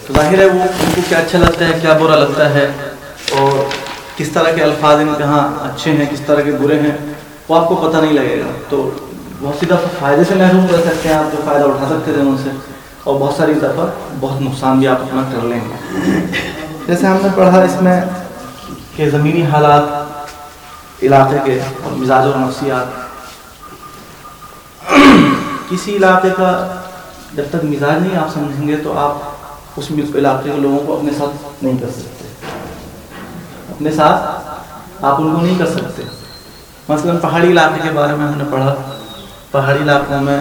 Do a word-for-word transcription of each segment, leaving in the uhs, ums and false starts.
تو ظاہر ہے وہ ان کو کیا اچھا لگتا ہے، کیا برا لگتا ہے، اور کس طرح کے الفاظ ان کے ہاں اچھے ہیں، کس طرح کے برے ہیں، وہ آپ کو پتہ نہیں لگے گا. تو بہت سی دفعہ فائدے سے محروم رہ سکتے ہیں آپ، جو فائدہ اٹھا سکتے تھے ان سے، اور بہت ساری دفعہ بہت نقصان بھی آپ اپنا کر لیں گے. جیسے ہم نے پڑھا اس میں کہ زمینی حالات علاقے کے اور مزاج اور نفسیات. کسی علاقے کا جب تک مزاج نہیں آپ سمجھیں گے تو آپ اس علاقے کے لوگوں کو اپنے ساتھ نہیں کر سکتے، اپنے ساتھ آپ ان کو نہیں کر سکتے. مثلا پہاڑی علاقے کے بارے میں ہم نے پڑھا. پہاڑی علاقوں میں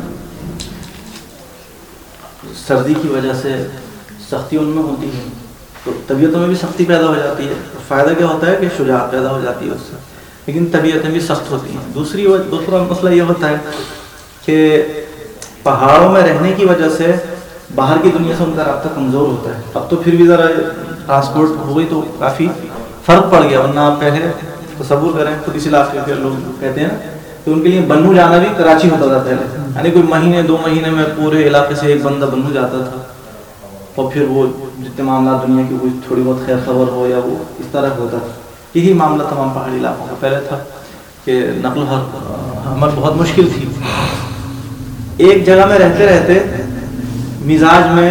سردی کی وجہ سے سختی ان میں ہوتی ہے، تو طبیعتوں میں بھی سختی پیدا ہو جاتی ہے. فائدہ کیا ہوتا ہے کہ شجاعت پیدا ہو جاتی ہے اس سے، لیکن طبیعتیں بھی سخت ہوتی ہیں. دوسری دوسرا مسئلہ یہ ہوتا ہے کہ پہاڑوں میں رہنے کی وجہ سے باہر کی دنیا سے ان کا رابطہ کمزور ہوتا ہے. اب تو پھر بھی ذرا ٹرانسپورٹ ہو گئی تو کافی فرق پڑ گیا، ورنہ آپ پہلے تصور کریں خود اس علاقے کے لوگ کہتے ہیں کہ ان کے لیے بنو جانا بھی کراچی ہوتا تھا پہلے، یعنی کوئی مہینے دو مہینے میں پورے علاقے سے ایک بندہ بنو جاتا تھا، اور پھر وہ جتنے معاملات دنیا کی کوئی تھوڑی بہت خیر خبر ہو یا وہ اس طرح ہوتا تھا. یہی معاملہ تمام پہاڑی علاقوں کا پہلے تھا کہ نقل و حمل بہت مشکل تھی. ایک جگہ میں رہتے رہتے مزاج میں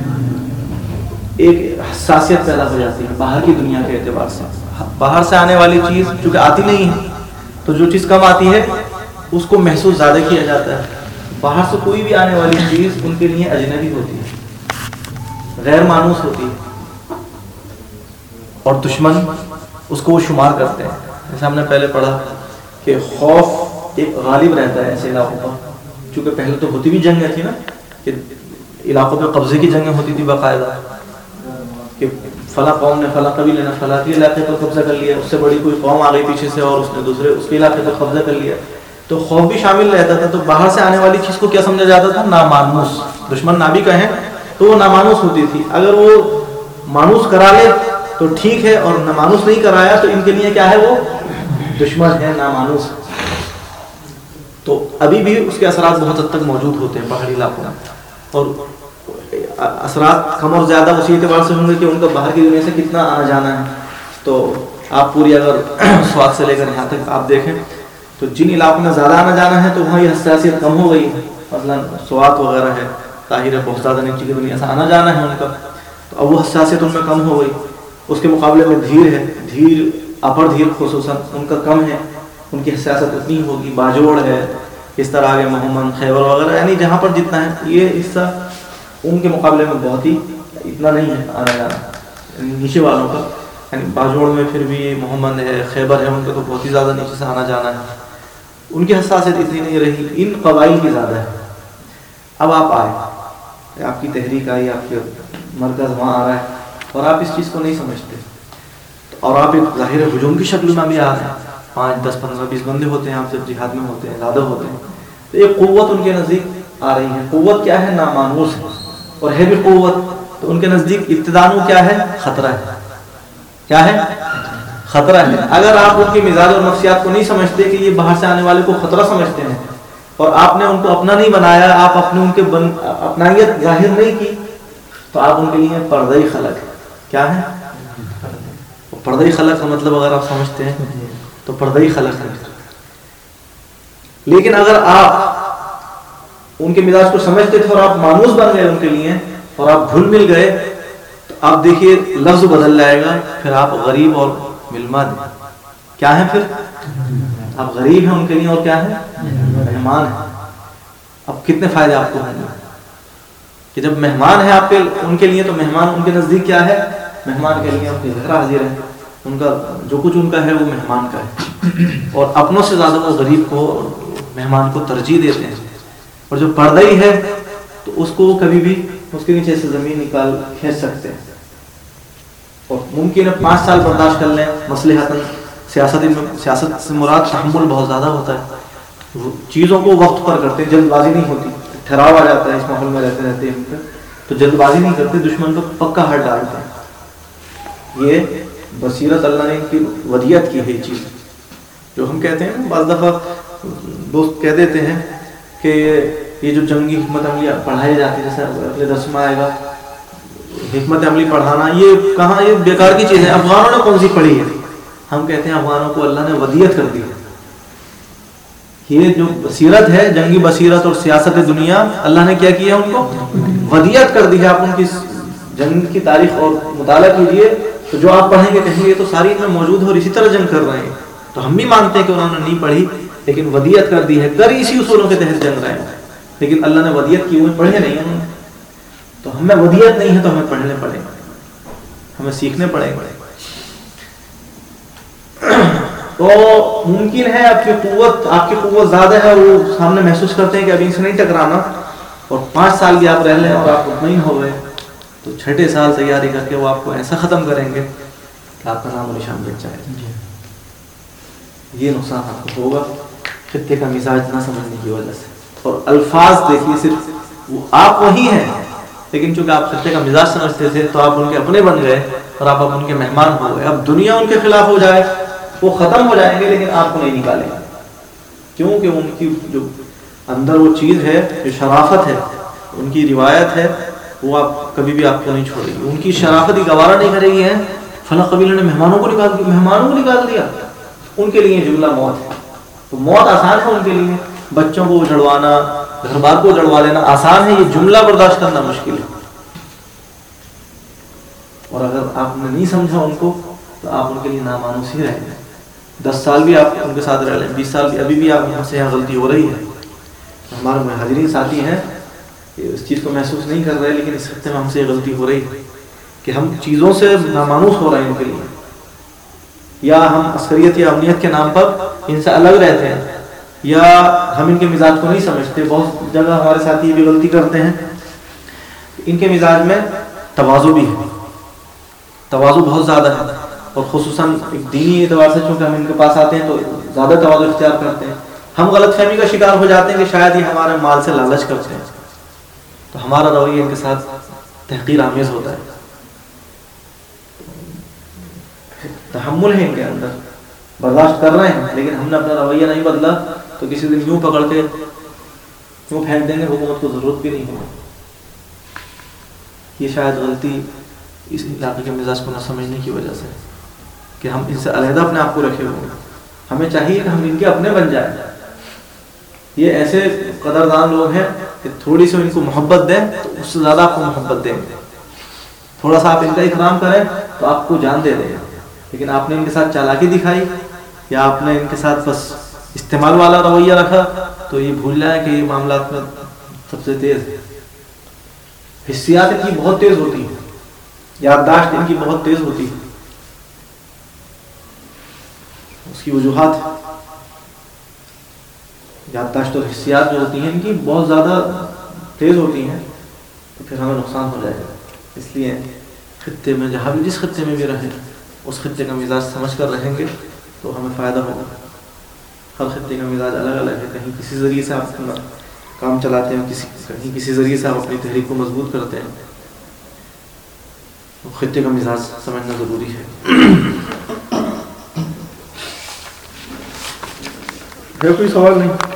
ایک حساسیت پیدا ہو جاتی ہے باہر کی دنیا کے اعتبار سے. باہر سے آنے والی چیز چونکہ آتی نہیں ہے، تو جو چیز کم آتی ہے اس کو محسوس زیادہ کیا جاتا ہے. باہر سے کوئی بھی آنے والی چیز ان کے لیے اجنبی ہوتی ہے، غیر مانوس ہوتی ہے، اور دشمن اس کو وہ شمار کرتے ہیں. جیسے ہم نے پہلے پڑھا کہ خوف ایک غالب رہتا ہے ایسے علاقوں پر، چونکہ پہلے تو ہوتی بھی جنگیں تھی نا، کہ علاقوں پہ قبضے کی جنگیں ہوتی تھی باقاعدہ، کہ فلاں قوم نے فلاں قبیلے نے فلاں کے علاقے پر قبضہ کر لیا، اس سے بڑی کوئی قوم آ گئی پیچھے سے اور اس نے دوسرے اس کے علاقے پر قبضہ کر لیا، تو خوف بھی شامل رہتا تھا. تو باہر سے آنے والی چیز کو کیا سمجھا جاتا تھا؟ نامانوس. دشمن نہ بھی کہیں تو وہ نامانوس ہوتی تھی. اگر وہ مانوس کرا لے تو ٹھیک ہے، اور نامانوس نہیں کرایا تو ان کے لیے کیا ہے؟ وہ دشمن ہے، نامانوس. تو ابھی بھی اس کے اثرات بہت حد تک موجود ہوتے ہیں پہاڑی علاقوں میں، اور اثرات کم اور زیادہ اسی اعتبار سے ہوں گے کہ ان کا باہر کی دنیا سے کتنا آنا جانا ہے. تو آپ پوری اگر سوات سے لے کر یہاں تک آپ دیکھیں تو جن علاقوں میں زیادہ آنا جانا ہے تو وہاں یہ حساسیت کم ہو گئی ہے. مثلا سوات وغیرہ ہے، طاہر ہے، بہت زیادہ نیچی کی دنیا سے آنا جانا ہے ان کا، تو اب وہ حساسیت ان میں کم ہو گئی. اس کے مقابلے میں دھیر ہے، دھیر اپر دھیر خصوصاً ان کا کم ہے، ان کی حساسیت اتنی ہوگی. باجوڑ ہے، اس طرح آگے محمد، خیبر وغیرہ، یعنی جہاں پر جتنا ہے یہ حصہ ان کے مقابلے میں بہت ہی اتنا نہیں ہے آنا جانا نیچے والوں کا. یعنی باجوڑ میں پھر بھی محمد ہے، خیبر ہے، ان کا تو بہت ہی زیادہ نیچے سے آنا جانا ہے. ان کی حساسیت اتنی نہیں رہی، ان قبائل کی زیادہ ہے. اب آپ آئے، آپ کی تحریک آئی، آپ کے مرکز وہاں آ رہا ہے اور آپ اس چیز کو نہیں سمجھتے، اور آپ ایک ظاہر ہجوم کی شکل میں بھی آ رہے ہیں. پانچ دس پندرہ بیس بندے ہوتے ہیں، آپ جب جہاد میں ہوتے ہیں زیادہ ہوتے ہیں، تو ایک قوت ان کے نزدیک آ رہی ہے. قوت کیا ہے؟ نامانوس ہے، اور ہے بھی قوت. تو ان کے نزدیک ابتداء کیا ہے؟ خطرہ ہے. کیا ہے؟ خطرہ ہے. اگر آپ ان کے مزاج اور نفسیات کو نہیں سمجھتے کہ یہ باہر سے آنے والے کو خطرہ سمجھتے ہیں، اور آپ نے ان کو اپنا نہیں بنایا، آپ اپنے ان کے بن... اپنائیت ظاہر نہیں کی، تو آپ ان کے لیے پردہ خلق ہے. کیا ہے؟ پردہ خلق کا مطلب اگر آپ سمجھتے ہیں تو پردہ خلق ہے. لیکن اگر آپ ان کے مزاج کو سمجھتے تھے اور آپ مانوس بن گئے ان کے لیے اور آپ گھل مل گئے، تو آپ دیکھیے لفظ بدل جائے گا، پھر آپ غریب اور ملماد کیا ہیں؟ پھر آپ غریب ہیں ان کے لیے اور کیا ہے؟ مہمان ہیں. اب کتنے فائدے آپ کو ہوں گے کہ جب مہمان ہے آپ کے ان کے لیے، تو مہمان ان کے نزدیک کیا ہے؟ مہمان کے لیے ان کے گھر حاضر ہے، ان کا جو کچھ ان کا ہے وہ مہمان کا ہے، اور اپنوں سے زیادہ وہ غریب کو مہمان کو ترجیح دیتے ہیں. اور جو پردہ ہی ہے تو اس کو کبھی بھی اس کے نیچے سے زمین نکال کھینچ سکتے ہیں، اور ممکن ہے پانچ سال برداشت کر لیں مصلحتاً. سیاست سیاست سے مراد تحمل بہت زیادہ ہوتا ہے، چیزوں کو وقت پر کرتے، جلد بازی نہیں ہوتی. ٹھہراؤ آ جاتا ہے اس ماحول میں رہتے رہتے ہیں تو جلد بازی نہیں کرتے، دشمن کو پکا ہٹ ڈالتے ہیں. یہ بصیرت اللہ نے ان کی ودیت کی ہے. یہ چیز جو ہم کہتے ہیں بعض دفعہ دوست کہہ دیتے ہیں کہ یہ جو جنگی حکمت عملی پڑھائی جاتی ہے، جیسے اگلے درس میں آئے گا، حکمت عملی پڑھانا یہ کہاں، یہ بیکار کی چیز ہے. افغانوں نے کون سی پڑھی ہے؟ ہم کہتے ہیں افغانوں کو اللہ نے ودیت کر دی ہے. یہ جو بصیرت ہے، جنگی بصیرت اور سیاست دنیا، اللہ نے کیا کیا ان کو ودیت کر دی ہے. آپ ان کی جنگ کی تاریخ اور مطالعہ کیجئے تو جو آپ پڑھیں گے کہیں گے تو ساری ان میں موجود ہے اور اسی طرح جنگ کر رہے ہیں. تو ہم بھی مانتے ہیں کہ انہوں نے نہیں پڑھی، لیکن ودیت کر دی ہے، کر اسی اصولوں کے تحت جنگ رہے ہیں. لیکن اللہ نے ودیت کی ہوئی، پڑھے نہیں انہوں نے. تو ہمیں ودیت نہیں ہے تو ہمیں پڑھنے پڑیں گے، ہمیں سیکھنے پڑیں گے. تو ممکن ہے آپ کی قوت آپ کی قوت زیادہ ہے، وہ سامنے محسوس کرتے ہیں کہ ابھی ان سے نہیں ٹکرانا، اور پانچ سال بھی آپ رہ لیں اور آپ مطمئن ہو گئے تو چھٹے سال تیاری کر کے وہ آپ کو ایسا ختم کریں گے کہ آپ کا نام و نشان بچ جائے. یہ نقصان آپ کو ہوگا خطے کا مزاج نہ سمجھنے کی وجہ سے. اور الفاظ دیکھیے، صرف وہ آپ وہی ہیں، لیکن چونکہ آپ خطے کا مزاج سمجھتے تھے تو آپ ان کے اپنے بن گئے اور آپ اب ان کے مہمان ہو گئے. اب دنیا ان کے خلاف ہو جائے وہ ختم ہو جائیں گے، لیکن آپ کو نہیں نکالیں گے. کیونکہ ان کی جو اندر وہ چیز ہے، جو شرافت ہے، ان کی روایت ہے، وہ آپ کبھی بھی آپ کو نہیں چھوڑے گی. ان کی شرافت ہی گوارا نہیں کرے گی ہے فلاں قبیلے نے مہمانوں کو نکال دیا، مہمانوں کو نکال دیا. ان کے لیے جملہ موت ہے. تو موت آسان ہے ان کے لیے، بچوں کو اجڑوانا، گھر بار کو اجڑوا لینا آسان ہے، یہ جملہ برداشت کرنا مشکل ہے. اور اگر آپ نے نہیں سمجھا ان کو تو آپ ان کے لیے نامانوس ہی رہیں گے. دس سال بھی آپ ان کے ساتھ رہ لیں، بیس سال بھی، ابھی بھی آپ ہم سے یہاں غلطی ہو رہی ہے. ہمارے مہاجرین ساتھی ہیں اس چیز کو محسوس نہیں کر رہے، لیکن اس خطے میں ہم سے یہ غلطی ہو رہی ہے کہ ہم چیزوں سے نامانوس ہو رہے ہیں ان کے لیے، یا ہم عسکریت یا امنیت کے نام پر ان سے الگ رہتے ہیں، یا ہم ان کے مزاج کو نہیں سمجھتے. بہت جگہ ہمارے ساتھی یہ بھی غلطی کرتے ہیں، ان کے مزاج میں تواضع بھی ہے، تواضع بہت زیادہ ہے، اور خصوصاً ایک دینی اعتبار سے چونکہ ہم ان کے پاس آتے ہیں تو زیادہ تواضع اختیار کرتے ہیں. ہم غلط فہمی کا شکار ہو جاتے ہیں کہ شاید یہ ہمارے مال سے لالچ کرتے ہیں، تو ہمارا رویہ ان کے ساتھ تحقیر آمیز ہوتا ہے. تحمل ہے ان کے اندر، برداشت کر رہے ہیں، لیکن ہم نے اپنا رویہ نہیں بدلا تو کسی دن یوں پکڑ کے یوں پھینک دیں گے، حکومت کو ضرورت بھی نہیں ہوگی. یہ شاید غلطی اس علاقے کے مزاج کو نہ سمجھنے کی وجہ سے کہ ہم ان سے علیحدہ اپنے آپ کو رکھے ہوئے ہیں. ہمیں چاہیے کہ ہم ان کے اپنے بن جائیں. یہ ایسے قدردان لوگ ہیں کہ تھوڑی سی ان کو محبت دیں تو اس سے زیادہ آپ کو محبت دیں گے. تھوڑا سا آپ ان کا اکرام کریں تو آپ کو جان دے دیں گے. لیکن آپ نے ان کے ساتھ چالاکی دکھائی یا آپ نے ان کے ساتھ بس استعمال والا رویہ رکھا تو یہ بھول جائیں کہ یہ معاملات میں سب سے تیز ہے. حسیات ان کی بہت تیز ہوتی ہے، یادداشت ان کی بہت تیز ہوتی ہے. اس کی وجوہات یادداشت اور حسیات جو ہوتی ہیں ان کی بہت زیادہ تیز ہوتی ہیں، تو پھر ہمیں نقصان ہو جائے گا. اس لیے خطے میں جہاں بھی جس خطے میں بھی رہیں اس خطے کا مزاج سمجھ کر رہیں گے تو ہمیں فائدہ ہوگا. ہر خطے کا مزاج الگ الگ ہے. کہیں کسی ذریعے سے آپ اپنا کام چلاتے ہیں، کسی کہیں کسی ذریعے سے آپ اپنی تحریک کو مضبوط کرتے ہیں. تو خطے کا مزاج سمجھنا ضروری ہے. ہے کوئی سوال نہیں؟